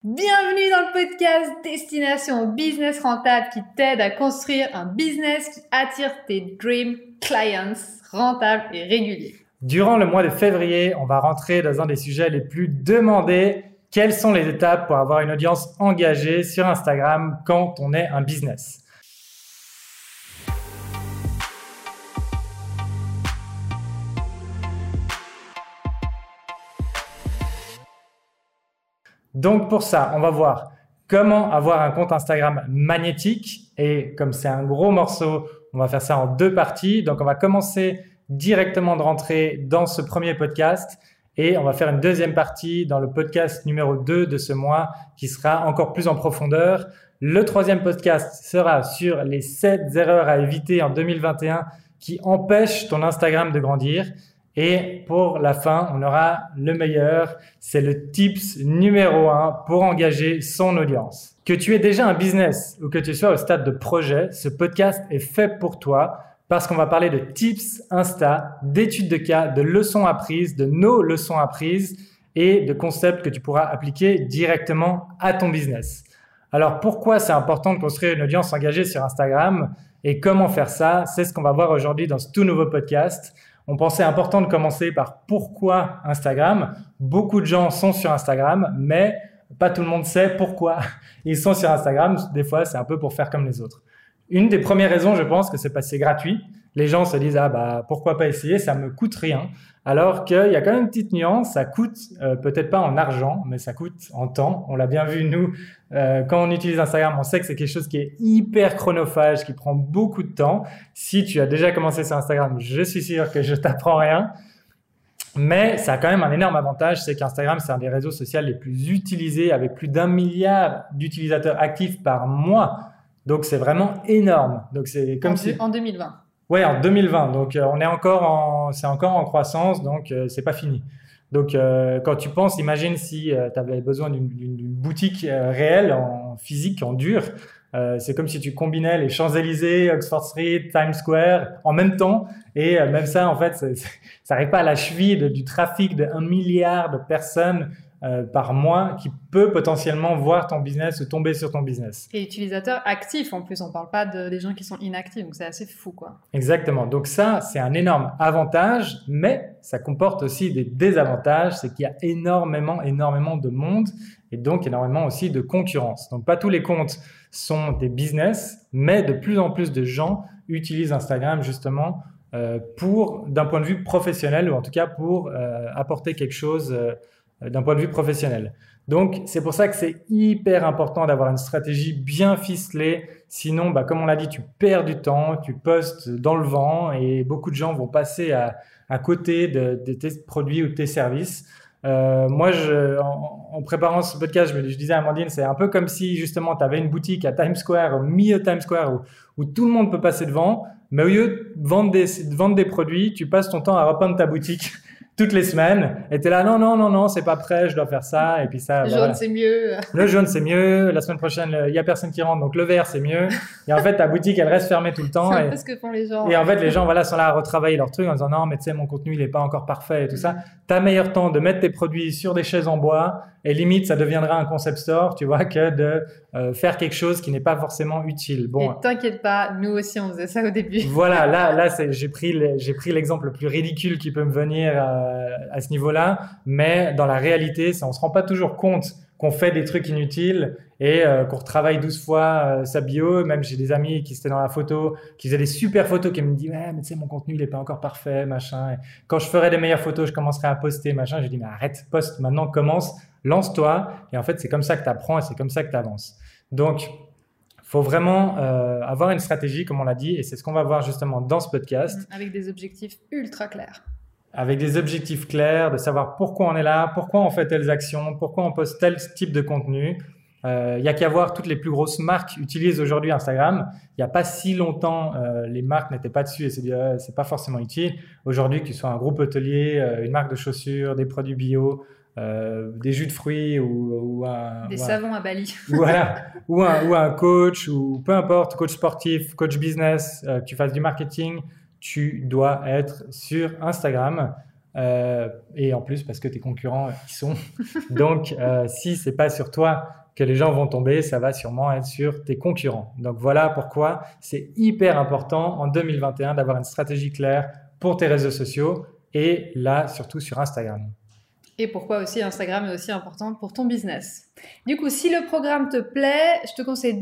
Bienvenue dans le podcast Destination Business Rentable qui t'aide à construire un business qui attire tes dream clients rentables et réguliers. Durant le mois de février, on va rentrer dans un des sujets les plus demandés. Quelles sont les étapes pour avoir une audience engagée sur Instagram quand on est un business ? Donc pour ça, on va voir comment avoir un compte Instagram magnétique. Et comme c'est un gros morceau, on va faire ça en deux parties. Donc on va commencer directement de rentrer dans ce premier podcast et on va faire une deuxième partie dans le podcast numéro 2 de ce mois qui sera encore plus en profondeur. Le troisième podcast sera sur les 7 erreurs à éviter en 2021 qui empêchent ton Instagram de grandir. Et pour la fin, on aura le meilleur, c'est le tips numéro 1 pour engager son audience. Que tu aies déjà un business ou que tu sois au stade de projet, ce podcast est fait pour toi parce qu'on va parler de tips Insta, d'études de cas, de leçons apprises, de nos leçons apprises et de concepts que tu pourras appliquer directement à ton business. Alors pourquoi c'est important de construire une audience engagée sur Instagram et comment faire ça? C'est ce qu'on va voir aujourd'hui dans ce tout nouveau podcast. On pensait important de commencer par pourquoi Instagram. Beaucoup de gens sont sur Instagram, mais pas tout le monde sait pourquoi ils sont sur Instagram. Des fois, c'est un peu pour faire comme les autres. Une des premières raisons, je pense, que c'est parce que c'est gratuit. Les gens se disent pourquoi pas essayer, ça me coûte rien. Alors qu'il y a quand même une petite nuance, ça coûte peut-être pas en argent, mais ça coûte en temps. On l'a bien vu nous, quand on utilise Instagram, on sait que c'est quelque chose qui est hyper chronophage, qui prend beaucoup de temps. Si tu as déjà commencé sur Instagram, je suis sûr que je t'apprends rien. Mais ça a quand même un énorme avantage, c'est qu'Instagram, c'est un des réseaux sociaux les plus utilisés avec plus d'1 milliard d'utilisateurs actifs par mois. Donc, c'est vraiment énorme. Donc, c'est comme en 2020. Ouais, en 2020. Donc, c'est encore en croissance, donc c'est pas fini. Donc, quand tu penses, imagine si tu avais besoin d'une boutique réelle, en physique, en dur. C'est comme si tu combinais les Champs-Élysées, Oxford Street, Times Square en même temps. Et même ça, en fait, ça n'arrive pas à la cheville du trafic de 1 milliard de personnes par mois qui peut potentiellement voir ton business ou tomber sur ton business. Et utilisateurs actifs en plus, on parle pas des gens qui sont inactifs, donc c'est assez fou quoi. Exactement, donc ça c'est un énorme avantage, mais ça comporte aussi des désavantages, c'est qu'il y a énormément de monde et donc énormément aussi de concurrence. Donc pas tous les comptes sont des business, mais de plus en plus de gens utilisent Instagram justement d'un point de vue professionnel ou en tout cas pour apporter quelque chose d'un point de vue professionnel. Donc, c'est pour ça que c'est hyper important d'avoir une stratégie bien ficelée. Sinon, comme on l'a dit, tu perds du temps, tu postes dans le vent et beaucoup de gens vont passer à côté de tes produits ou de tes services. Moi, en préparant ce podcast, je disais à Amandine, c'est un peu comme si justement tu avais une boutique à Times Square, au milieu de Times Square, où tout le monde peut passer devant, mais au lieu de vendre des produits, tu passes ton temps à repeindre ta boutique toutes les semaines, et t'es là, non, c'est pas prêt, je dois faire ça, et puis ça. Le jaune, c'est mieux. Le jaune, c'est mieux. La semaine prochaine, il y a personne qui rentre, donc le vert, c'est mieux. Et en fait, ta boutique, elle reste fermée tout le temps. C'est un peu ce que font les gens. Et en fait, les gens, sont là à retravailler leur truc en disant, non, mais tu sais, mon contenu, il est pas encore parfait et tout ça. T'as meilleur temps de mettre tes produits sur des chaises en bois, et limite, ça deviendra un concept store, tu vois, que de faire quelque chose qui n'est pas forcément utile. Bon. Et t'inquiète pas, nous aussi, on faisait ça au début. Voilà, là, j'ai pris l'exemple le plus ridicule qui peut me venir à ce niveau-là, mais dans la réalité, on se rend pas toujours compte qu'on fait des trucs inutiles et qu'on retravaille 12 fois sa bio. Même j'ai des amis qui étaient dans la photo, qui faisaient des super photos, qui me disent mais tu sais mon contenu il est pas encore parfait, machin. Et quand je ferai des meilleures photos, je commencerai à poster, machin. Je dis mais arrête, poste maintenant, commence, lance-toi. Et en fait c'est comme ça que tu apprends et c'est comme ça que tu avances. Donc faut vraiment avoir une stratégie comme on l'a dit et c'est ce qu'on va voir justement dans ce podcast. Avec des objectifs ultra clairs. Avec des objectifs clairs, de savoir pourquoi on est là, pourquoi on fait telles actions, pourquoi on poste tel type de contenu. Il y a qu'à voir, toutes les plus grosses marques utilisent aujourd'hui Instagram. Il n'y a pas si longtemps, les marques n'étaient pas dessus et c'est pas forcément utile. Aujourd'hui, que tu sois un groupe hôtelier, une marque de chaussures, des produits bio, des jus de fruits ou savons à Bali. Voilà, ou un coach ou peu importe, coach sportif, coach business, que tu fasses du marketing, tu dois être sur Instagram. et en plus parce que tes concurrents y sont. Donc, si c'est pas sur toi que les gens vont tomber, ça va sûrement être sur tes concurrents. Donc voilà pourquoi c'est hyper important en 2021 d'avoir une stratégie claire pour tes réseaux sociaux et là, surtout sur Instagram. Et pourquoi aussi Instagram est aussi important pour ton business. Du coup, si le programme te plaît, je te conseille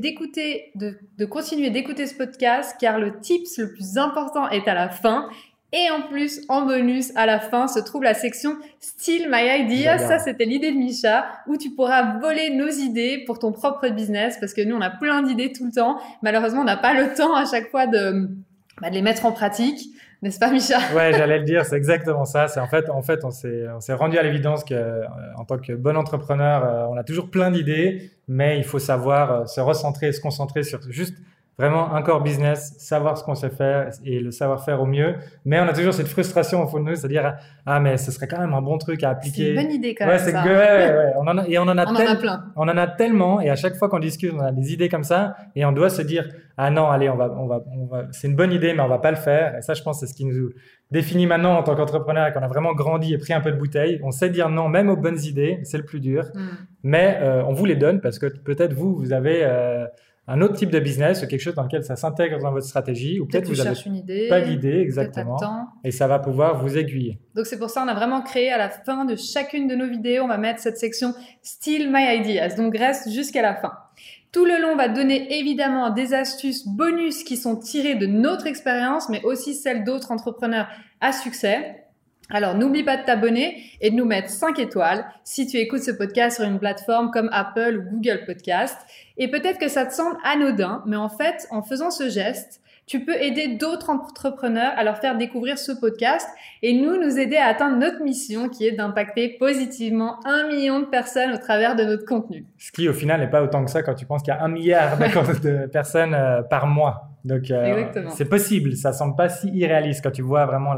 de continuer d'écouter ce podcast car le tips le plus important est à la fin. Et en plus, en bonus, à la fin, se trouve la section Steal My Idea. Ça, c'était l'idée de Misha, où tu pourras voler nos idées pour ton propre business, parce que nous, on a plein d'idées tout le temps. Malheureusement, on n'a pas le temps à chaque fois de les mettre en pratique. N'est-ce pas, Misha? Ouais, j'allais le dire, c'est exactement ça. C'est en fait, on s'est rendu à l'évidence que, en tant que bon entrepreneur, on a toujours plein d'idées, mais il faut savoir se recentrer et se concentrer sur juste vraiment un core business, savoir ce qu'on sait faire et le savoir faire au mieux. Mais on a toujours cette frustration au fond de nous, c'est-à-dire, ah, mais ce serait quand même un bon truc à appliquer. C'est une bonne idée quand ouais, même, c'est ça. que, ouais. On en a plein. On en a tellement et à chaque fois qu'on discute, on a des idées comme ça et on doit se dire, ah non, allez, c'est une bonne idée, mais on va pas le faire. Et ça, je pense, c'est ce qui nous définit maintenant en tant qu'entrepreneur et qu'on a vraiment grandi et pris un peu de bouteille. On sait dire non, même aux bonnes idées, c'est le plus dur. Mais on vous les donne parce que peut-être vous avez un autre type de business ou quelque chose dans lequel ça s'intègre dans votre stratégie ou peut-être vous n'avez une idée, pas d'idée exactement et ça va pouvoir vous aiguiller. Donc c'est pour ça on a vraiment créé à la fin de chacune de nos vidéos, on va mettre cette section Steal My Ideas, donc reste jusqu'à la fin. Tout le long, on va donner évidemment des astuces bonus qui sont tirées de notre expérience, mais aussi celles d'autres entrepreneurs à succès. Alors, n'oublie pas de t'abonner et de nous mettre 5 étoiles si tu écoutes ce podcast sur une plateforme comme Apple ou Google Podcast. Et peut-être que ça te semble anodin, mais en fait, en faisant ce geste, tu peux aider d'autres entrepreneurs à leur faire découvrir ce podcast et nous aider à atteindre notre mission qui est d'impacter positivement 1 million de personnes au travers de notre contenu. Ce qui, au final, n'est pas autant que ça quand tu penses qu'il y a 1 milliard de personnes par mois. Donc, c'est possible. Ça semble pas si irréaliste quand tu vois vraiment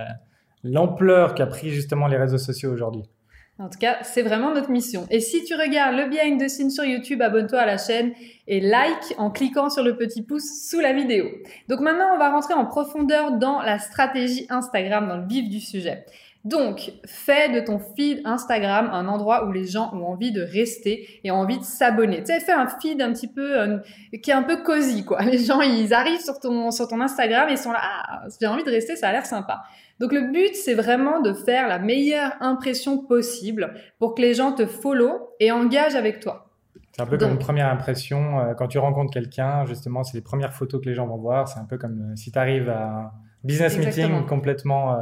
l'ampleur qu'a pris justement les réseaux sociaux aujourd'hui. En tout cas, c'est vraiment notre mission. Et si tu regardes le behind the scenes sur YouTube, abonne-toi à la chaîne et like en cliquant sur le petit pouce sous la vidéo. Donc maintenant, on va rentrer en profondeur dans la stratégie Instagram, dans le vif du sujet. Donc, fais de ton feed Instagram un endroit où les gens ont envie de rester et ont envie de s'abonner. Tu sais, fais un feed un petit peu qui est un peu cosy, quoi. Les gens, ils arrivent sur ton Instagram et ils sont là, ah, j'ai envie de rester, ça a l'air sympa. Donc, le but, c'est vraiment de faire la meilleure impression possible pour que les gens te follow et engagent avec toi. C'est un peu comme une première impression. Quand tu rencontres quelqu'un, justement, c'est les premières photos que les gens vont voir. C'est un peu comme si tu arrives à un business meeting complètement...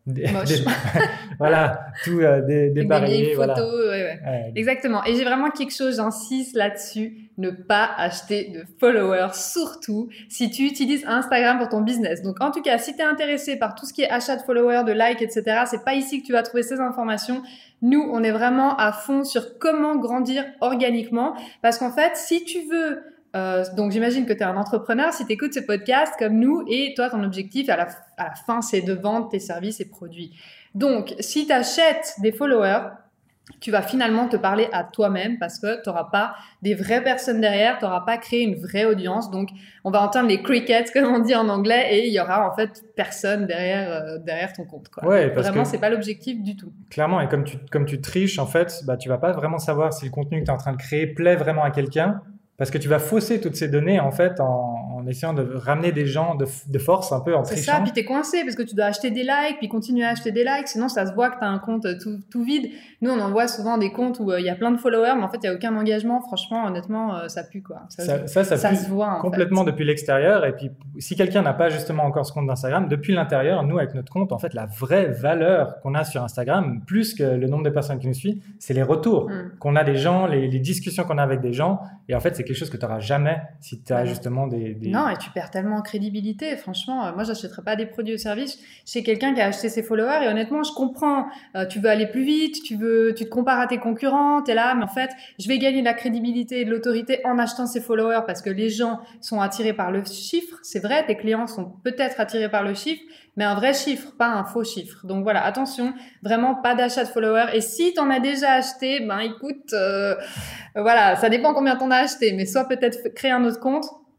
voilà, tout dépareillé. Voilà. Photos, ouais. Exactement. Et j'ai vraiment quelque chose, j'insiste là-dessus, ne pas acheter de followers, surtout si tu utilises Instagram pour ton business. Donc en tout cas, si tu es intéressé par tout ce qui est achat de followers, de likes, etc., c'est pas ici que tu vas trouver ces informations. Nous, on est vraiment à fond sur comment grandir organiquement, parce qu'en fait, si tu veux donc j'imagine que tu es un entrepreneur si tu écoutes ce podcast comme nous et toi ton objectif à la fin c'est de vendre tes services et produits. Donc si tu achètes des followers, tu vas finalement te parler à toi-même parce que tu n'auras pas des vraies personnes derrière, tu n'auras pas créé une vraie audience. Donc on va entendre les crickets comme on dit en anglais et il y aura en fait personne derrière ton compte, quoi. Ouais, vraiment c'est pas l'objectif du tout. Clairement, et comme tu triches en fait, tu vas pas vraiment savoir si le contenu que tu es en train de créer plaît vraiment à quelqu'un. Parce que tu vas fausser toutes ces données en fait en essayant de ramener des gens de force un peu en trichant. C'est ça, puis t'es coincé parce que tu dois acheter des likes, puis continuer à acheter des likes, sinon ça se voit que t'as un compte tout vide. Nous on envoie souvent des comptes où il y a plein de followers, mais en fait il y a aucun engagement. Franchement, honnêtement, ça pue quoi. Ça pue se voit complètement depuis l'extérieur. Et puis si quelqu'un n'a pas justement encore ce compte d'Instagram, depuis l'intérieur, nous avec notre compte, en fait la vraie valeur qu'on a sur Instagram, plus que le nombre de personnes qui nous suivent, c'est les retours qu'on a des gens, les discussions qu'on a avec des gens. Et en fait c'est quelque chose que tu n'auras jamais si tu as justement des... Non, et tu perds tellement en crédibilité. Franchement, moi, j'achèterais pas des produits ou services chez quelqu'un qui a acheté ses followers. Et honnêtement, je comprends. Tu veux aller plus vite, tu te compares à tes concurrents, t'es là. Mais en fait, je vais gagner de la crédibilité et de l'autorité en achetant ces followers parce que les gens sont attirés par le chiffre. C'est vrai, tes clients sont peut-être attirés par le chiffre, mais un vrai chiffre, pas un faux chiffre. Donc voilà, attention, vraiment pas d'achat de followers. Et si t'en as déjà acheté, ben écoute, voilà, ça dépend combien t'en as acheté, mais soit peut-être créer un autre compte,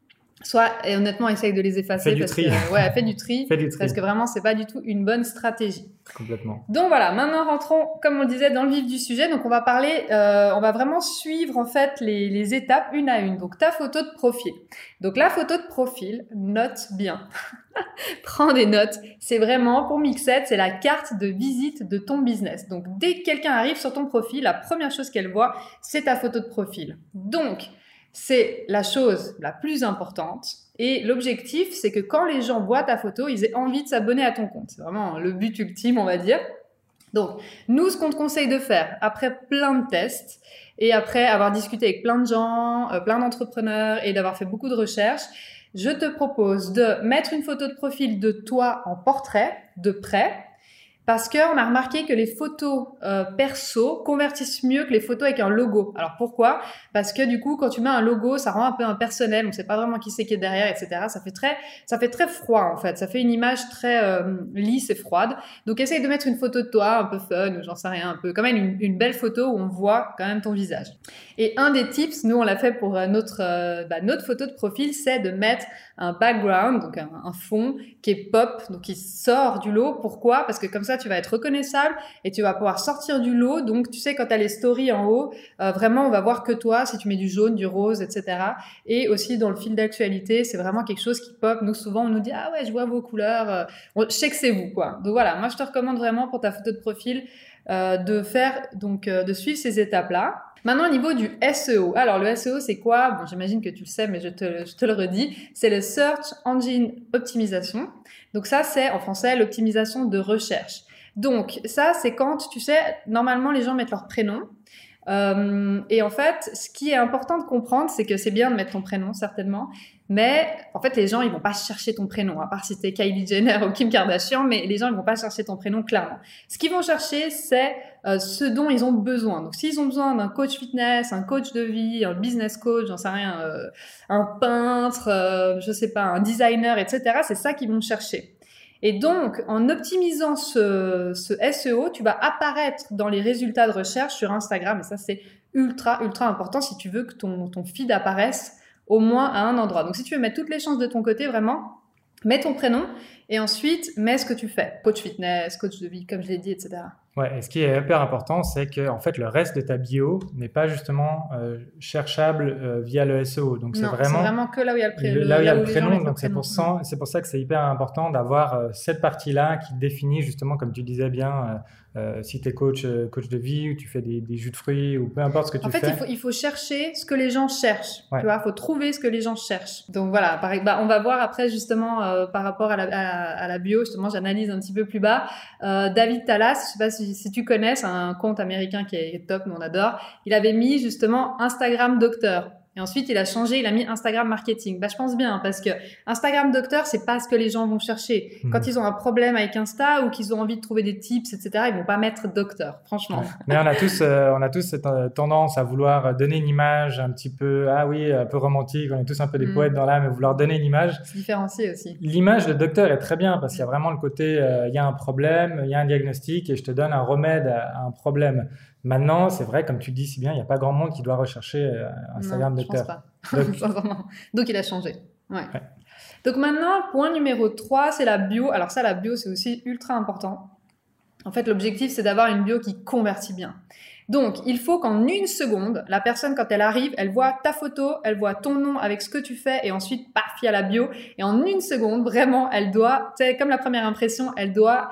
et honnêtement, essaye de les effacer. Fais du tri. Fais du tri. Parce que vraiment, c'est pas du tout une bonne stratégie. Complètement. Donc voilà, maintenant rentrons, comme on le disait, dans le vif du sujet. Donc on va parler, on va vraiment suivre en fait les étapes une à une. Donc ta photo de profil. Donc la photo de profil, note bien. Prends des notes. C'est vraiment, pour Mixed, c'est la carte de visite de ton business. Donc dès que quelqu'un arrive sur ton profil, la première chose qu'elle voit, c'est ta photo de profil. Donc, c'est la chose la plus importante et l'objectif, c'est que quand les gens voient ta photo, ils aient envie de s'abonner à ton compte. C'est vraiment le but ultime, on va dire. Donc, nous, ce qu'on te conseille de faire, après plein de tests et après avoir discuté avec plein de gens, plein d'entrepreneurs et d'avoir fait beaucoup de recherches, je te propose de mettre une photo de profil de toi en portrait, de près, parce qu'on a remarqué que les photos perso convertissent mieux que les photos avec un logo. Alors pourquoi ? Parce que du coup, quand tu mets un logo, ça rend un peu impersonnel, on ne sait pas vraiment qui c'est qui est derrière, etc. Ça fait très froid en fait, ça fait une image très lisse et froide. Donc essaye de mettre une photo de toi un peu fun, ou j'en sais rien, un peu quand même une belle photo où on voit quand même ton visage. Et un des tips, nous on l'a fait pour notre photo de profil, c'est de mettre un background, donc un fond qui est pop, donc qui sort du lot. Pourquoi ? Parce que comme ça, tu vas être reconnaissable et tu vas pouvoir sortir du lot. Donc, tu sais, quand tu as les stories en haut, vraiment, on va voir que toi, si tu mets du jaune, du rose, etc. Et aussi, dans le fil d'actualité, c'est vraiment quelque chose qui pop. Nous, souvent, on nous dit « Ah ouais, je vois vos couleurs. Je sais que c'est vous, quoi. » Donc, voilà. Moi, je te recommande vraiment pour ta photo de profil de suivre ces étapes-là. Maintenant, au niveau du SEO. Alors, le SEO, c'est quoi ? Bon, j'imagine que tu le sais, mais je te le redis. C'est le Search Engine Optimization. Donc ça, c'est en français l'optimisation de recherche. Donc ça, c'est quand, tu sais, normalement, les gens mettent leur prénom. Et en fait, ce qui est important de comprendre, c'est que c'est bien de mettre ton prénom, certainement. Mais en fait, les gens, ils vont pas chercher ton prénom, à part si t'es Kylie Jenner ou Kim Kardashian, mais les gens, ils vont pas chercher ton prénom, clairement. Ce qu'ils vont chercher, c'est ce dont ils ont besoin. Donc, s'ils ont besoin d'un coach fitness, un coach de vie, un business coach, j'en sais rien, un peintre, je sais pas, un designer, etc., c'est ça qu'ils vont chercher. Et donc, en optimisant ce SEO, tu vas apparaître dans les résultats de recherche sur Instagram. Et ça, c'est ultra, ultra important si tu veux que ton feed apparaisse au moins à un endroit. Donc, si tu veux mettre toutes les chances de ton côté, vraiment, mets ton prénom et ensuite, mets ce que tu fais. Coach fitness, coach de vie, comme je l'ai dit, etc. Ouais, et ce qui est hyper important, c'est que en fait, le reste de ta bio n'est pas justement cherchable via le SEO. Donc, c'est vraiment que là où il y a le prénom. Donc, c'est pour ça que c'est hyper important d'avoir cette partie-là qui définit justement, comme tu disais bien, si tu es coach de vie ou tu fais des jus de fruits ou peu importe ce que tu fais. En fait, il faut chercher ce que les gens cherchent. Ouais. Tu vois, il faut trouver ce que les gens cherchent. Donc voilà, on va voir après justement par rapport à la bio, justement, j'analyse un petit peu plus bas. David Talas, je sais pas si tu connais, c'est un compte américain qui est top, nous on adore. Il avait mis justement Instagram Docteur. Et ensuite, il a mis Instagram Marketing. Je pense bien, parce que Instagram Docteur, c'est pas ce que les gens vont chercher. Quand ils ont un problème avec Insta ou qu'ils ont envie de trouver des tips, etc., ils vont pas mettre Docteur, franchement. Ouais. Mais on a tous cette tendance à vouloir donner une image un petit peu, un peu romantique. On est tous un peu des poètes dans l'âme, et vouloir donner une image. Se différencier aussi. L'image de Docteur est très bien parce qu'il y a vraiment le côté, il y a un problème, il y a un diagnostic et je te donne un remède à un problème. Maintenant, c'est vrai, comme tu dis si bien, il n'y a pas grand monde qui doit rechercher Instagram Docteur. Je pense pas. Donc, il a changé. Ouais. Donc maintenant, point numéro 3, c'est la bio. Alors ça, la bio, c'est aussi ultra important. En fait, l'objectif, c'est d'avoir une bio qui convertit bien. Donc, il faut qu'en 1 seconde, la personne, quand elle arrive, elle voit ta photo, elle voit ton nom avec ce que tu fais et ensuite, paf, il y a la bio. Et en 1 seconde, vraiment, elle doit, tu sais, comme la première impression, elle doit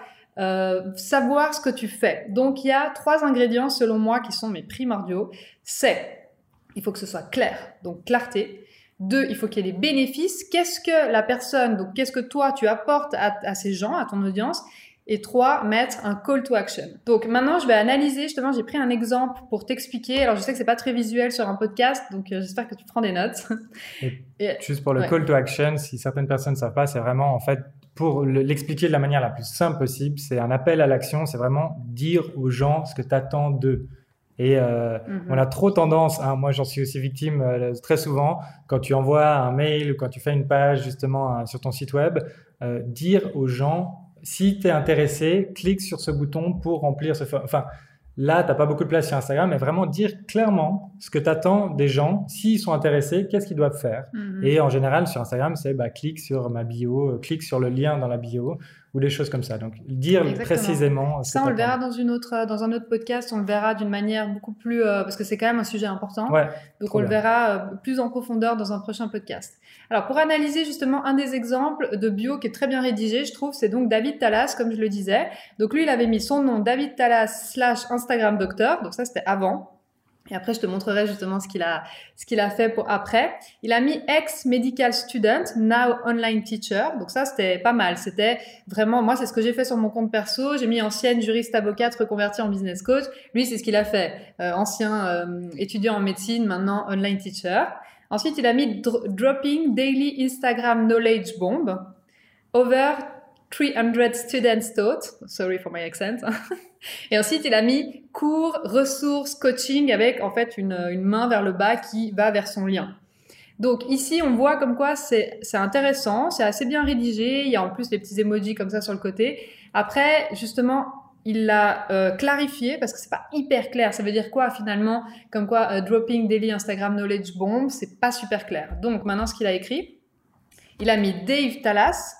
savoir ce que tu fais. Donc, il y a 3 ingrédients, selon moi, qui sont mes primordiaux. Il faut que ce soit clair, donc clarté. 2, il faut qu'il y ait des bénéfices. Qu'est-ce que toi, tu apportes à ces gens, à ton audience. Et 3, mettre un call to action. Donc maintenant, je vais analyser, justement, j'ai pris un exemple pour t'expliquer. Alors, je sais que c'est pas très visuel sur un podcast, donc j'espère que tu prends des notes. Et juste pour le call to action, si certaines personnes ne savent pas, c'est vraiment, en fait, pour l'expliquer de la manière la plus simple possible, c'est un appel à l'action, c'est vraiment dire aux gens ce que tu attends d'eux. Et on a trop tendance, moi j'en suis aussi victime très souvent, quand tu envoies un mail ou quand tu fais une page justement sur ton site web, dire aux gens, si tu es intéressé, clique sur ce bouton pour remplir ce... Enfin, Là, tu n'as pas beaucoup de place sur Instagram, mais vraiment dire clairement ce que tu attends des gens. S'ils sont intéressés, qu'est-ce qu'ils doivent faire? Et en général, sur Instagram, c'est clique sur ma bio, clique sur le lien dans la bio ou des choses comme ça. Donc, dire précisément ce que ça, on le verra t'attends. dans un autre podcast, on le verra d'une manière beaucoup plus... parce que c'est quand même un sujet important. Ouais, donc, on le verra plus en profondeur dans un prochain podcast. Alors, pour analyser justement un des exemples de bio qui est très bien rédigé, je trouve, c'est donc David Talas, comme je le disais. Donc, lui, il avait mis son nom, David Talas / Instagram Docteur. Donc, ça, c'était avant. Et après, je te montrerai justement ce qu'il a fait pour après. Il a mis ex-medical student, now online teacher. Donc ça, c'était pas mal. C'était vraiment, moi, c'est ce que j'ai fait sur mon compte perso. J'ai mis ancienne juriste avocate reconvertie en business coach. Lui, c'est ce qu'il a fait. Ancien étudiant en médecine, maintenant online teacher. Ensuite, il a mis dropping daily Instagram knowledge bomb. Over 300 students taught. Sorry for my accent. Et ensuite, il a mis cours, ressources, coaching avec en fait une main vers le bas qui va vers son lien. Donc ici, on voit comme quoi c'est intéressant, c'est assez bien rédigé. Il y a en plus des petits emojis comme ça sur le côté. Après, justement, il l'a clarifié parce que c'est pas hyper clair. Ça veut dire quoi finalement? Comme quoi, dropping daily Instagram knowledge bomb, c'est pas super clair. Donc maintenant, ce qu'il a écrit, il a mis Dave Talas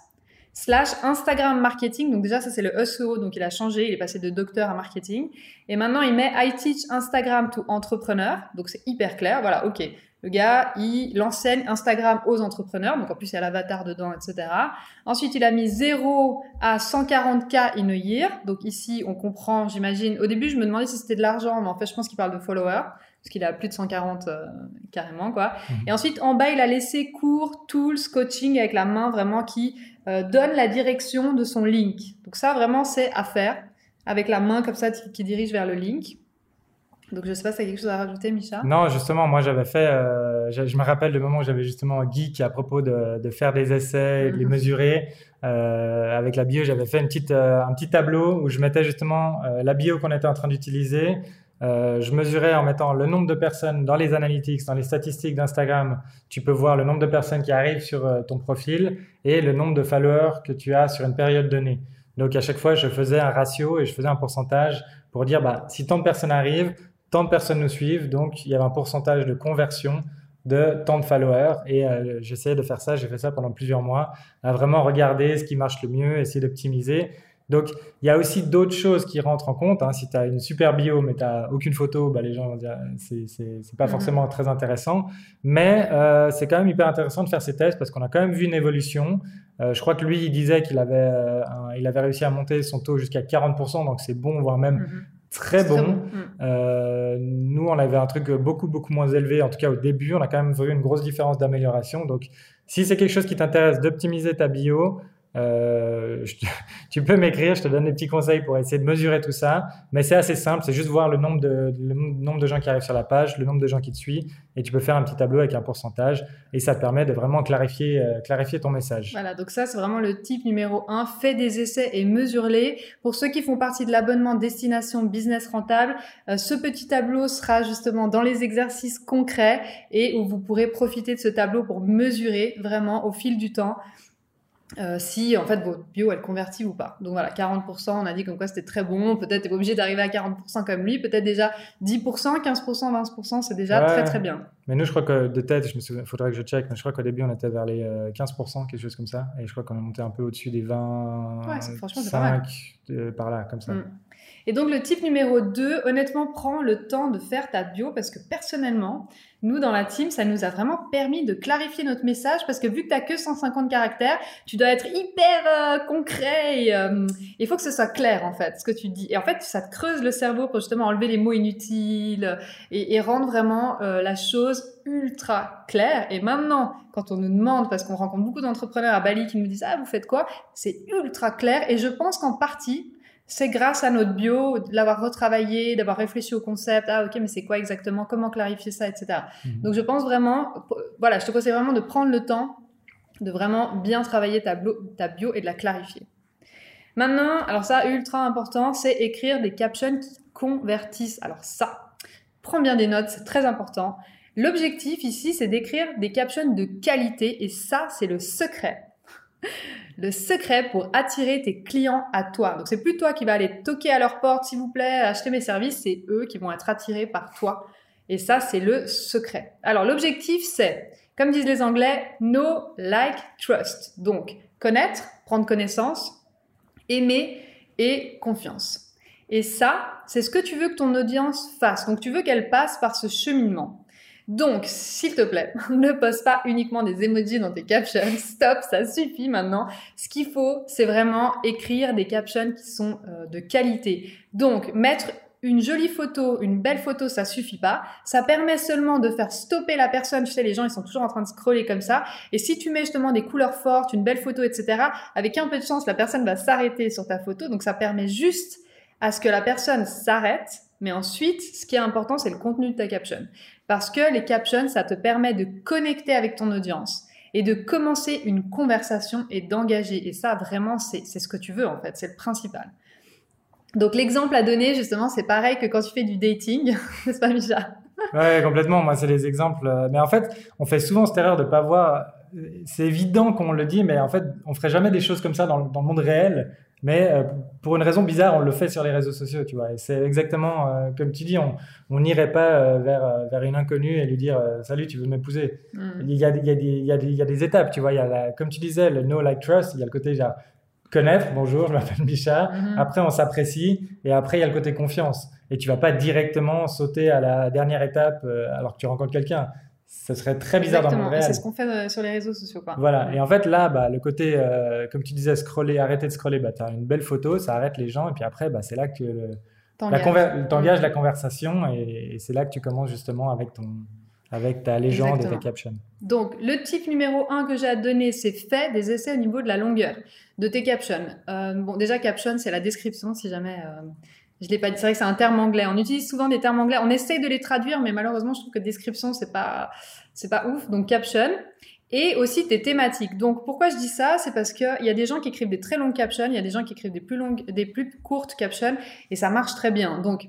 / Instagram marketing. Donc déjà, ça c'est le SEO. Donc il a changé, il est passé de docteur à marketing. Et maintenant, il met I teach Instagram to entrepreneurs. Donc c'est hyper clair. Voilà, ok. Le gars, il enseigne Instagram aux entrepreneurs. Donc en plus, il y a l'avatar dedans, etc. Ensuite, il a mis 0 à 140K in a year. Donc ici, on comprend, j'imagine. Au début, je me demandais si c'était de l'argent, mais en fait, je pense qu'il parle de followers. Parce qu'il a plus de 140 carrément, quoi. Et ensuite, en bas, il a laissé cours, tools, coaching avec la main vraiment qui donne la direction de son link. Donc ça, vraiment, c'est à faire avec la main comme ça qui dirige vers le link. Donc, je sais pas si tu as quelque chose à rajouter, Micha? Non, justement, moi, j'avais fait... je me rappelle le moment où j'avais justement geek à propos de faire des essais et de les mesurer. Avec la bio, j'avais fait un petit tableau où je mettais justement la bio qu'on était en train d'utiliser. Je mesurais en mettant le nombre de personnes dans les analytics, dans les statistiques d'Instagram. Tu peux voir le nombre de personnes qui arrivent sur ton profil et le nombre de followers que tu as sur une période donnée. Donc, à chaque fois, je faisais un ratio et je faisais un pourcentage pour dire, si tant de personnes arrivent, tant de personnes nous suivent. Donc, il y avait un pourcentage de conversion de tant de followers. Et j'essayais de faire ça. J'ai fait ça pendant plusieurs mois, à vraiment regarder ce qui marche le mieux, essayer d'optimiser. Donc, il y a aussi d'autres choses qui rentrent en compte. Si tu as une super bio, mais tu n'as aucune photo, les gens vont dire c'est pas forcément très intéressant. Mais c'est quand même hyper intéressant de faire ces tests parce qu'on a quand même vu une évolution. Je crois que lui, il disait qu'il avait, il avait réussi à monter son taux jusqu'à 40%, donc c'est bon, voire même très bon. Nous, on avait un truc beaucoup moins élevé, en tout cas au début. On a quand même vu une grosse différence d'amélioration. Donc, si c'est quelque chose qui t'intéresse d'optimiser ta bio, tu peux m'écrire, je te donne des petits conseils pour essayer de mesurer tout ça, mais c'est assez simple, c'est juste voir le nombre de gens qui arrivent sur la page, le nombre de gens qui te suivent, et tu peux faire un petit tableau avec un pourcentage, et ça te permet de vraiment clarifier ton message. Voilà, donc ça c'est vraiment le tip numéro 1, fais des essais et mesure-les. Pour ceux qui font partie de l'abonnement Destination Business Rentable, ce petit tableau sera justement dans les exercices concrets et où vous pourrez profiter de ce tableau pour mesurer vraiment au fil du temps si en fait votre bio elle convertit ou pas. Donc voilà, 40%, on a dit comme quoi c'était très bon. Peut-être t'es pas obligé d'arriver à 40% comme lui, peut-être déjà 10%, 15%, 20%, c'est déjà très très bien. Mais nous, je crois que de tête, il faudrait que je check, mais je crois qu'au début on était vers les 15%, quelque chose comme ça, et je crois qu'on est monté un peu au-dessus des 20, franchement, c'est pas mal. Par là, comme ça. Et donc le tip numéro 2, honnêtement, prends le temps de faire ta bio parce que personnellement, nous dans la team, ça nous a vraiment permis de clarifier notre message parce que vu que tu n'as que 150 caractères, tu dois être hyper concret et il faut que ce soit clair en fait, ce que tu dis. Et en fait, ça te creuse le cerveau pour justement enlever les mots inutiles et rendre vraiment la chose ultra claire. Et maintenant, quand on nous demande, parce qu'on rencontre beaucoup d'entrepreneurs à Bali qui nous disent « Ah, vous faites quoi ?» C'est ultra clair et je pense qu'en partie, c'est grâce à notre bio, de l'avoir retravaillé, d'avoir réfléchi au concept. Ah, ok, mais c'est quoi exactement? Comment clarifier ça, etc. Donc, je pense vraiment, voilà, je te conseille vraiment de prendre le temps de vraiment bien travailler ta bio et de la clarifier. Maintenant, alors ça, ultra important, c'est écrire des captions qui convertissent. Alors ça, prends bien des notes, c'est très important. L'objectif ici, c'est d'écrire des captions de qualité et ça, c'est le secret. Le secret pour attirer tes clients à toi. Donc, c'est plus toi qui vas aller toquer à leur porte, s'il vous plaît, acheter mes services, c'est eux qui vont être attirés par toi. Et ça, c'est le secret. Alors, l'objectif, c'est, comme disent les Anglais, know, like, trust. Donc, connaître, prendre connaissance, aimer et confiance. Et ça, c'est ce que tu veux que ton audience fasse. Donc, tu veux qu'elle passe par ce cheminement. Donc, s'il te plaît, ne poste pas uniquement des emojis dans tes captions. Stop, ça suffit maintenant. Ce qu'il faut, c'est vraiment écrire des captions qui sont de qualité. Donc, mettre une jolie photo, une belle photo, ça suffit pas. Ça permet seulement de faire stopper la personne. Tu sais, les gens, ils sont toujours en train de scroller comme ça. Et si tu mets justement des couleurs fortes, une belle photo, etc., avec un peu de chance, la personne va s'arrêter sur ta photo. Donc, ça permet juste à ce que la personne s'arrête. Mais ensuite, ce qui est important, c'est le contenu de ta caption. Parce que les captions, ça te permet de connecter avec ton audience et de commencer une conversation et d'engager. Et ça, vraiment, c'est ce que tu veux, en fait. C'est le principal. Donc, l'exemple à donner, justement, c'est pareil que quand tu fais du dating. N'est-ce pas, Micha? Ouais, complètement. Moi, c'est les exemples. Mais en fait, on fait souvent cette erreur de pas voir. C'est évident qu'on le dit, mais en fait, on ferait jamais des choses comme ça dans le monde réel. Mais pour une raison bizarre, on le fait sur les réseaux sociaux, tu vois. Et c'est exactement comme tu dis, on n'irait pas vers une inconnue et lui dire salut, tu veux m'épouser. Il y a des étapes, tu vois. Il y a comme tu disais, le know, like, trust. Il y a le côté genre connaître, bonjour, je m'appelle Micha. Après, on s'apprécie et après, il y a le côté confiance. Et tu vas pas directement sauter à la dernière étape alors que tu rencontres quelqu'un. Ce serait très bizarre dans le monde réel. C'est ce qu'on fait sur les réseaux sociaux, quoi. Voilà. Et en fait, là, le côté, comme tu disais, scroller, arrêter de scroller, tu as une belle photo, ça arrête les gens. Et puis après, c'est là que t'engages la conversation et c'est là que tu commences justement avec ta légende et ta caption. Donc, le tip numéro 1 que j'ai à te donner, c'est fais des essais au niveau de la longueur de tes captions. Bon, déjà, caption, c'est la description, si jamais... je l'ai pas dit, c'est vrai que c'est un terme anglais. On utilise souvent des termes anglais. On essaye de les traduire, mais malheureusement, je trouve que description, c'est pas ouf. Donc, caption. Et aussi tes thématiques. Donc, pourquoi je dis ça? C'est parce qu'il y a des gens qui écrivent des très longues captions, il y a des gens qui écrivent des plus courtes captions, et ça marche très bien. Donc,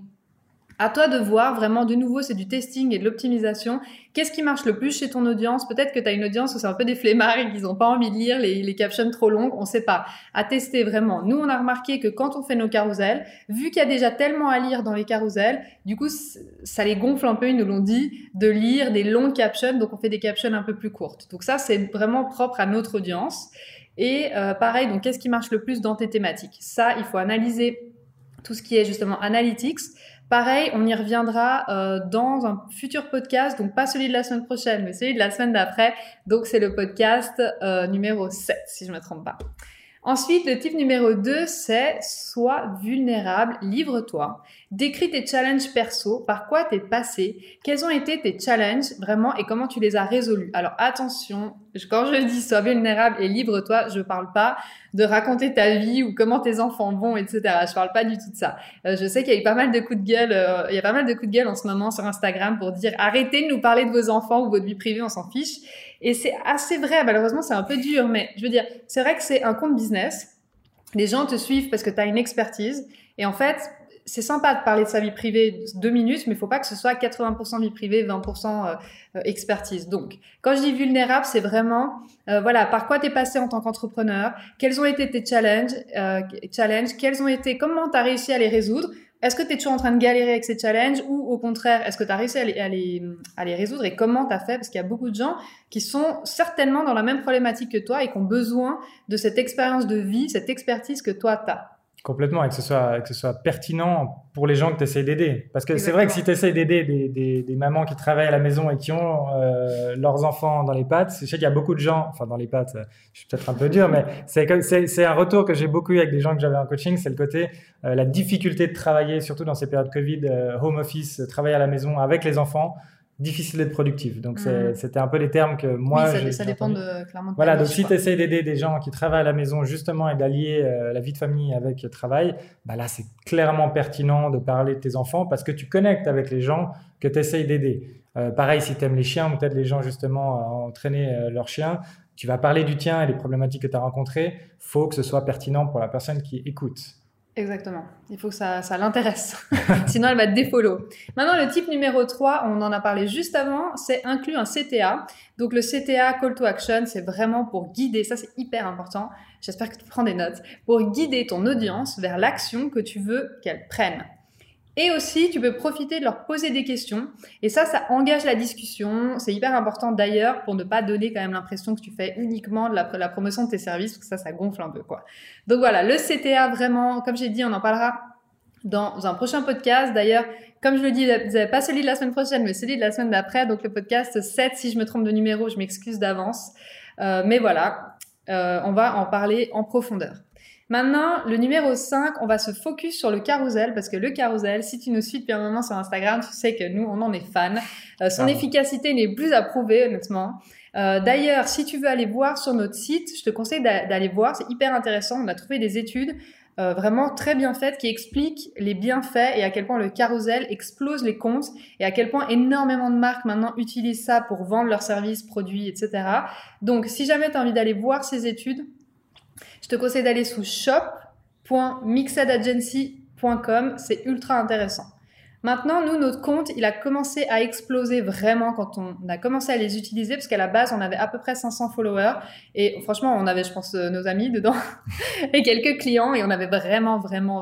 à toi de voir vraiment, de nouveau, c'est du testing et de l'optimisation. Qu'est-ce qui marche le plus chez ton audience? Peut-être que tu as une audience où c'est un peu des flemmards et qu'ils n'ont pas envie de lire les captions trop longues. On ne sait pas. À tester vraiment. Nous, on a remarqué que quand on fait nos carousels, vu qu'il y a déjà tellement à lire dans les carousels, du coup, ça les gonfle un peu, ils nous l'ont dit, de lire des longues captions. Donc, on fait des captions un peu plus courtes. Donc ça, c'est vraiment propre à notre audience. Et pareil, donc qu'est-ce qui marche le plus dans tes thématiques? Ça, il faut analyser tout ce qui est justement analytics. Pareil, on y reviendra dans un futur podcast, donc pas celui de la semaine prochaine, mais celui de la semaine d'après. Donc, c'est le podcast numéro 7, si je ne me trompe pas. Ensuite, le tip numéro 2, c'est sois vulnérable, livre-toi, décris tes challenges perso, par quoi t'es passé, quels ont été tes challenges vraiment et comment tu les as résolus. Alors attention, quand je dis sois vulnérable et livre-toi, je parle pas de raconter ta vie ou comment tes enfants vont, etc. Je parle pas du tout de ça. Je sais qu'il y a eu pas mal de coups de gueule, il y a pas mal de coups de gueule en ce moment sur Instagram pour dire arrêtez de nous parler de vos enfants ou votre vie privée, on s'en fiche. Et c'est assez vrai, malheureusement c'est un peu dur, mais je veux dire, c'est vrai que c'est un compte business. Les gens te suivent parce que tu as une expertise. Et en fait, c'est sympa de parler de sa vie privée 2 minutes, mais il faut pas que ce soit 80% vie privée, 20% expertise. Donc, quand je dis vulnérable, c'est vraiment, voilà, par quoi t'es passé en tant qu'entrepreneur, quels ont été tes challenges, quels ont été, comment t'as réussi à les résoudre. Est-ce que tu es toujours en train de galérer avec ces challenges ou au contraire, est-ce que tu as réussi à les résoudre et comment tu as fait? Parce qu'il y a beaucoup de gens qui sont certainement dans la même problématique que toi et qui ont besoin de cette expérience de vie, cette expertise que toi tu as. Complètement, et que ce soit pertinent pour les gens que tu essaies d'aider. Parce que c'est vrai que si tu essaies d'aider des mamans qui travaillent à la maison et qui ont leurs enfants dans les pattes, je sais qu'il y a beaucoup de gens, enfin dans les pattes, je suis peut-être un peu dur, mais c'est un retour que j'ai beaucoup eu avec des gens que j'avais en coaching, c'est le côté la difficulté de travailler, surtout dans ces périodes Covid, home office, travailler à la maison avec les enfants. Difficile d'être productif. Donc, c'était un peu les termes que moi... Oui, ça dépend clairement de voilà, donc si tu essaies d'aider des gens qui travaillent à la maison, justement, et d'allier la vie de famille avec le travail, là, c'est clairement pertinent de parler de tes enfants parce que tu connectes avec les gens que tu essayes d'aider. Pareil, si tu aimes les chiens ou peut-être les gens, justement, à entraîner leurs chiens, tu vas parler du tien et des problématiques que tu as rencontrées. Il faut que ce soit pertinent pour la personne qui écoute. Exactement. Il faut que ça l'intéresse. Sinon, elle va te défollow. Maintenant, le type numéro 3, on en a parlé juste avant, c'est inclus un CTA. Donc, le CTA, Call to Action, c'est vraiment pour guider, ça c'est hyper important, j'espère que tu prends des notes, pour guider ton audience vers l'action que tu veux qu'elle prenne. Et aussi, tu peux profiter de leur poser des questions. Et ça engage la discussion. C'est hyper important d'ailleurs pour ne pas donner quand même l'impression que tu fais uniquement de la promotion de tes services, parce que ça gonfle un peu, quoi. Donc voilà, le CTA, vraiment, comme j'ai dit, on en parlera dans un prochain podcast. D'ailleurs, comme je le dis, pas celui de la semaine prochaine, mais celui de la semaine d'après. Donc le podcast 7, si je me trompe de numéro, je m'excuse d'avance. Mais voilà, on va en parler en profondeur. Maintenant, le numéro 5, on va se focus sur le carrousel, parce que le carrousel, si tu nous suis depuis un moment sur Instagram, tu sais que nous, on en est fans. Son efficacité n'est plus à prouver, honnêtement. D'ailleurs, si tu veux aller voir sur notre site, je te conseille d'aller voir, c'est hyper intéressant. On a trouvé des études vraiment très bien faites qui expliquent les bienfaits et à quel point le carrousel explose les comptes et à quel point énormément de marques maintenant utilisent ça pour vendre leurs services, produits, etc. Donc, si jamais tu as envie d'aller voir ces études, je te conseille d'aller sous shop.mixedagency.com, c'est ultra intéressant. Maintenant, nous, notre compte, il a commencé à exploser vraiment quand on a commencé à les utiliser, parce qu'à la base, on avait à peu près 500 followers, et franchement, on avait, je pense, nos amis dedans, et quelques clients, et on avait vraiment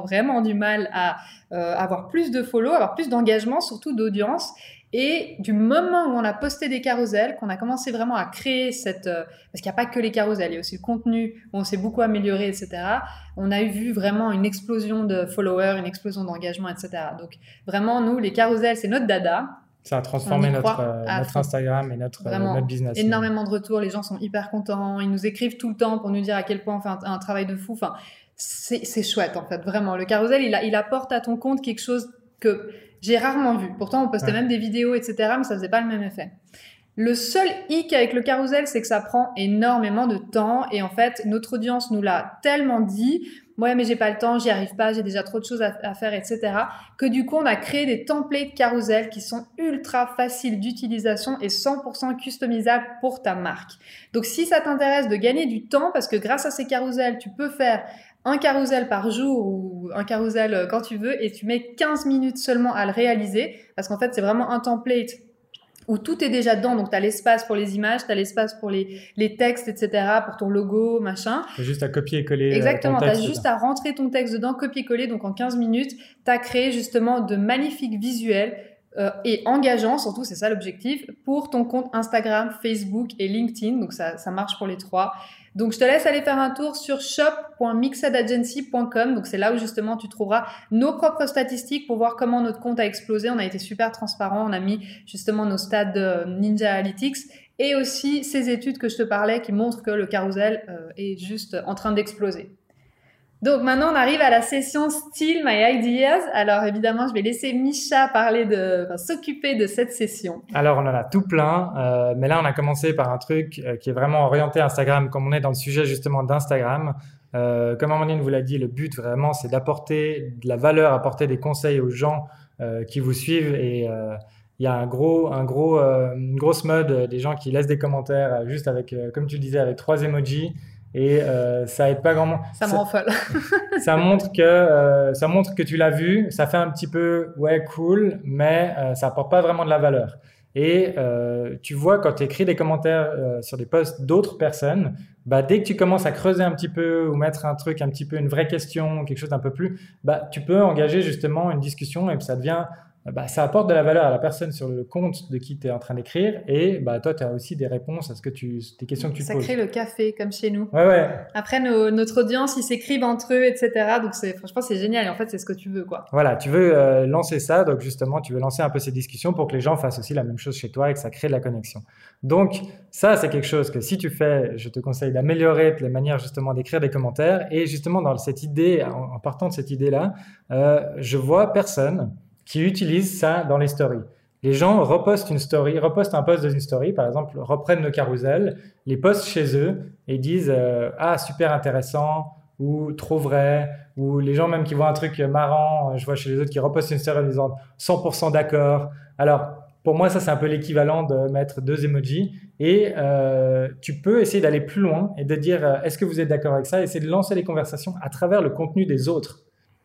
du mal à avoir plus de follow, avoir plus d'engagement, surtout d'audience. Et du moment où on a posté des carousels, qu'on a commencé vraiment à créer parce qu'il n'y a pas que les carousels, il y a aussi le contenu, où on s'est beaucoup amélioré, etc. On a vu vraiment une explosion de followers, une explosion d'engagement, etc. Donc vraiment, nous, les carousels, c'est notre dada. Ça a transformé notre Instagram et notre business. Énormément de retours, les gens sont hyper contents, ils nous écrivent tout le temps pour nous dire à quel point on fait un travail de fou. Enfin, c'est chouette en fait, vraiment. Le carrousel, il apporte à ton compte quelque chose que j'ai rarement vu. Pourtant, on postait même des vidéos, etc., mais ça faisait pas le même effet. Le seul hic avec le carrousel, c'est que ça prend énormément de temps. Et en fait, notre audience nous l'a tellement dit. Ouais, mais j'ai pas le temps, j'y arrive pas, j'ai déjà trop de choses à faire, etc. Que du coup, on a créé des templates carousel qui sont ultra faciles d'utilisation et 100% customisables pour ta marque. Donc, si ça t'intéresse de gagner du temps, parce que grâce à ces carousels, tu peux faire un carrousel par jour ou un carrousel quand tu veux et tu mets 15 minutes seulement à le réaliser parce qu'en fait, c'est vraiment un template où tout est déjà dedans. Donc, tu as l'espace pour les images, tu as l'espace pour les textes, etc., pour ton logo, machin. Tu as juste à copier-coller Exactement, ton texte. Tu as juste à rentrer ton texte dedans, copier-coller. Donc, en 15 minutes, tu as créé justement de magnifiques visuels et engageants, surtout, c'est ça l'objectif, pour ton compte Instagram, Facebook et LinkedIn. Donc, ça marche pour les trois. Donc, je te laisse aller faire un tour sur shop.mixedagency.com. Donc, c'est là où justement tu trouveras nos propres statistiques pour voir comment notre compte a explosé. On a été super transparent. On a mis justement nos stats de Ninja Analytics et aussi ces études que je te parlais qui montrent que le carrousel est juste en train d'exploser. Donc maintenant, on arrive à la session Steal My Ideas. Alors évidemment, je vais laisser Misha s'occuper de cette session. Alors on en a tout plein, mais là on a commencé par un truc qui est vraiment orienté Instagram, comme on est dans le sujet justement d'Instagram. Comme Amandine vous l'a dit, le but vraiment c'est d'apporter de la valeur, apporter des conseils aux gens qui vous suivent et il y a une grosse mode des gens qui laissent des commentaires juste avec, comme tu disais, avec 3 emojis. Et ça aide pas grand-monde. Ça me rend folle. ça montre que tu l'as vu. Ça fait un petit peu ouais cool, mais ça apporte pas vraiment de la valeur. Et tu vois quand tu écris des commentaires sur des posts d'autres personnes, bah dès que tu commences à creuser un petit peu ou mettre un truc un petit peu une vraie question, quelque chose d'un peu plus, bah tu peux engager justement une discussion et puis ça devient ça apporte de la valeur à la personne sur le compte de qui tu es en train d'écrire et toi, tu as aussi des réponses à tes questions que tu te poses. Ça crée le café, comme chez nous. Ouais. Après, notre audience, ils s'écrivent entre eux, etc. Donc, franchement, c'est génial. Et en fait, c'est ce que tu veux, quoi. Voilà, tu veux lancer ça. Donc, justement, tu veux lancer un peu ces discussions pour que les gens fassent aussi la même chose chez toi et que ça crée de la connexion. Donc, ça, c'est quelque chose que si tu fais, je te conseille d'améliorer les manières justement d'écrire des commentaires. Et justement, dans cette idée, en partant de cette idée-là, je vois personne qui utilisent ça dans les stories. Les gens repostent un post dans une story, par exemple, reprennent le carrousel, les postent chez eux et disent ah super intéressant ou trop vrai, ou les gens même qui voient un truc marrant, je vois chez les autres qui repostent une story en disant 100% d'accord. Alors pour moi ça c'est un peu l'équivalent de mettre 2 emojis et tu peux essayer d'aller plus loin et de dire est-ce que vous êtes d'accord avec ça, essayer de lancer les conversations à travers le contenu des autres.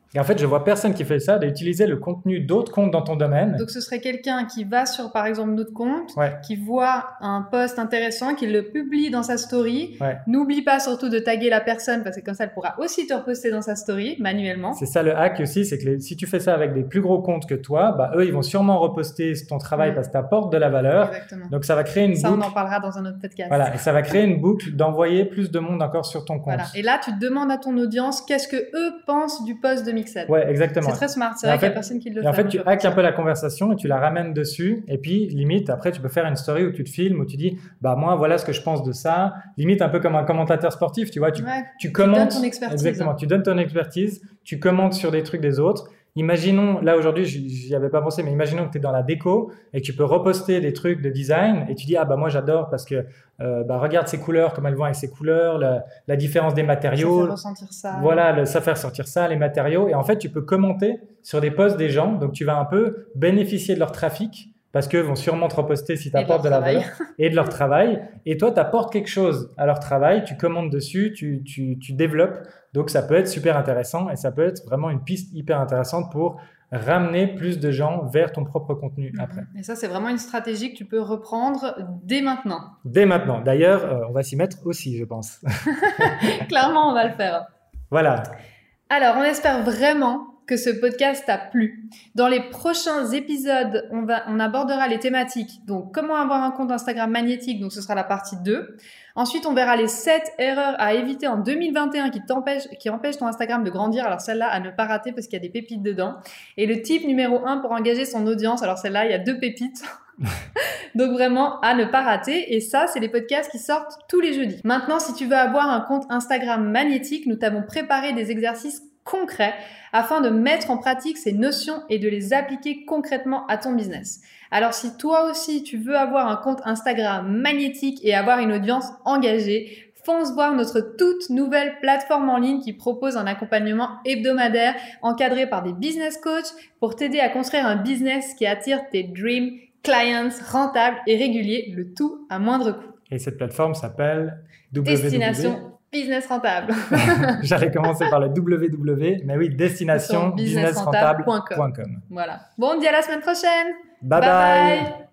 Et en fait, je vois personne qui fait ça, d'utiliser le contenu d'autres comptes dans ton domaine. Donc, ce serait quelqu'un qui va sur, par exemple, notre compte, Ouais. qui voit un post intéressant, qui le publie dans sa story. Ouais. N'oublie pas surtout de taguer la personne parce que comme ça, elle pourra aussi te reposter dans sa story manuellement. C'est ça le hack aussi, c'est que si tu fais ça avec des plus gros comptes que toi, bah, eux, ils vont sûrement reposter ton travail parce que tu apportes de la valeur. Exactement. Donc, ça va créer une boucle. Ça, on en parlera dans un autre podcast. Voilà, et ça va créer une boucle d'envoyer plus de monde encore sur ton compte. Voilà. Et là, tu te demandes à ton audience qu'est-ce que eux pensent du post de Mixed. Ouais, exactement. C'est très smart. C'est vrai qu'il n'y a personne qui le fait. En fait, tu hackes un peu la conversation et tu la ramènes dessus. Et puis, limite, après, tu peux faire une story où tu te filmes, où tu dis, bah, moi, voilà ce que je pense de ça. Limite, un peu comme un commentateur sportif, tu vois. Tu commentes. Tu donnes ton expertise. Exactement. Tu donnes ton expertise. Tu commentes sur des trucs des autres. Imaginons, là aujourd'hui, j'y avais pas pensé, mais imaginons que tu es dans la déco et que tu peux reposter des trucs de design et tu dis, ah bah moi j'adore parce que bah regarde ces couleurs, comme elles vont avec ces couleurs, la différence des matériaux. Ça fait ressentir ça. Voilà, ça fait ressortir ça, les matériaux. Et en fait, tu peux commenter sur des posts des gens, donc tu vas un peu bénéficier de leur trafic parce qu'eux vont sûrement te reposter si tu apportes de la valeur et de leur travail. Et toi, tu apportes quelque chose à leur travail, tu commentes dessus, tu développes. Donc, ça peut être super intéressant et ça peut être vraiment une piste hyper intéressante pour ramener plus de gens vers ton propre contenu après. Et ça, c'est vraiment une stratégie que tu peux reprendre dès maintenant. Dès maintenant. D'ailleurs, on va s'y mettre aussi, je pense. Clairement, on va le faire. Voilà. Alors, on espère vraiment que ce podcast t'a plu. Dans les prochains épisodes, on abordera les thématiques. Donc, comment avoir un compte Instagram magnétique. Donc, ce sera la partie 2. Ensuite, on verra les 7 erreurs à éviter en 2021 qui empêchent ton Instagram de grandir. Alors, celle-là, à ne pas rater parce qu'il y a des pépites dedans. Et le tip numéro 1 pour engager son audience. Alors, celle-là, il y a 2 pépites. Donc, vraiment, à ne pas rater. Et ça, c'est les podcasts qui sortent tous les jeudis. Maintenant, si tu veux avoir un compte Instagram magnétique, nous t'avons préparé des exercices concrets afin de mettre en pratique ces notions et de les appliquer concrètement à ton business. Alors si toi aussi tu veux avoir un compte Instagram magnétique et avoir une audience engagée, fonce voir notre toute nouvelle plateforme en ligne qui propose un accompagnement hebdomadaire encadré par des business coachs pour t'aider à construire un business qui attire tes dream clients rentables et réguliers, le tout à moindre coût. Et cette plateforme s'appelle Destination Business Rentable. J'allais commencer par le www, mais oui, destinationbusinessrentable.com. Voilà. Bon, on te dit à la semaine prochaine. Bye bye.